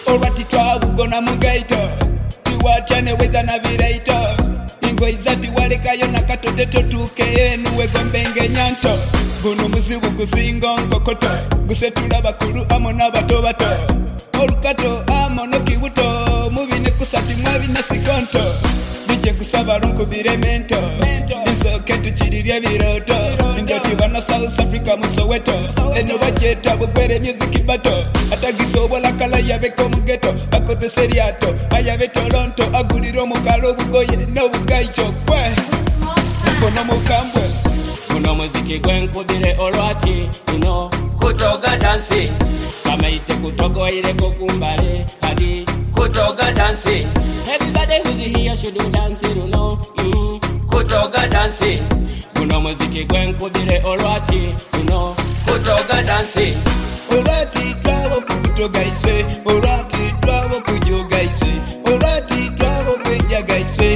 Orati twabugona mugaito tiwatane weza na viraito ingo izati walekayo nakatote totuke enu wegombenge nyanto guno muzibu gusingo ngokoto gusetula bakuru amo n'abato bato olukato amo nokibuto mubine kusati mwabina sikonto nije gusaba runku biremento isoke tuchiririe biroto ndio tibana South Africa musoweto eno bajeta bugwere music bato atagiso bola kala yabeko mugeto akoze seriato ayabe Toronto aguliro mukalo bugoye no bugaicho kwe kono mukambwe kuno muziki gwenkubire olwati kutoga dansi kamaite kutoga ile kokumbale hadi kutoga dansi everybody who's here should do dance kutoga dansi kuno muziki gwenkubire olwati kutoga dansi olwati twabo kutoga ise olwati twabo kujoga ise olwati twabo kwejaga ise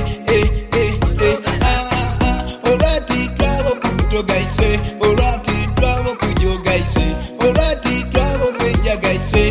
olwati twabo kutoga ise olwati twabo kujoga ise olwati twabo kwejaga ise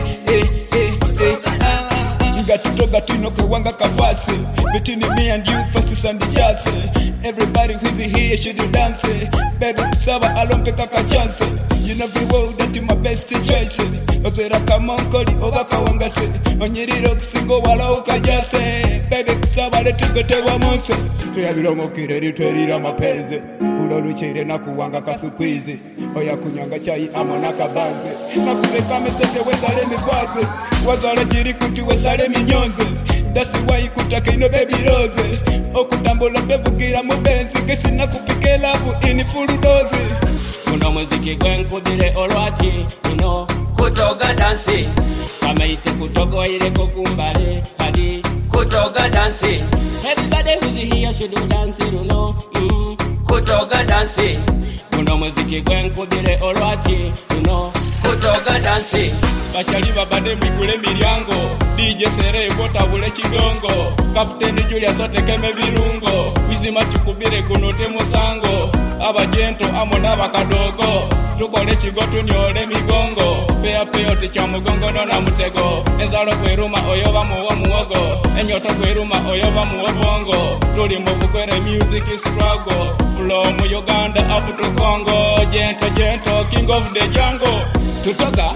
ngatutoga tuno kwanga kafasi between me and you first and the jazz everybody who's here should dance baby kusaba alompe kaka chance you know the world that my best choice ozera kama nkoli obaka wangase onyiriro kusingo wala ukajase baby kusaba letugote wa monse tuyabiro kireri twerira mapenzi uloluchire na kuwanga kasukwizi oya kunyanga chai amona kabanze na kureka mesete wezale migwaze wazale jiri kuti wesale minyonze that's why kutaka ino baby rose okutambola bevugira mu benzi kesina kupike love in full dose kuno muziki gwenkubire olwati kutoga dansi kamaite kutoga ile kokumbale hadi kutoga dansi everybody who's here should do dance kutoga dansi kuno muziki gwenkubire olwati kutoga dansi bachali babade migule milyango DJ Sere botabule kidongo Captain Julius otekeme birungo bizima tukubire kunote musango abajento amona bakadogo tukole kigotu nyole migongo pea techa mugongo nona mutego ezalo kweruma oyoba muwo muwogo enyoto kweruma oyoba muwo bongo tuli mu bukwere music struggle from Uganda up to Congo gento king of the jungle tutoga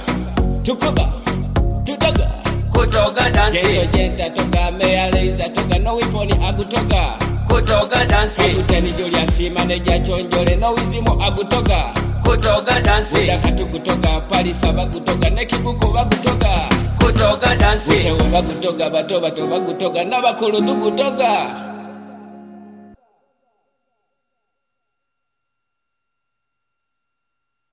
kutoga dansi jenta toga mealiza toga no wiponi agutoga kutoga dansi aguteni Julius manager chonjole no wizimo agutoga kutoga dansi udakatu kutoga palisa bagutoga nekikuko bagutoga kutoga dansi utewe bagutoga bato bagutoga nabakulu dugutoga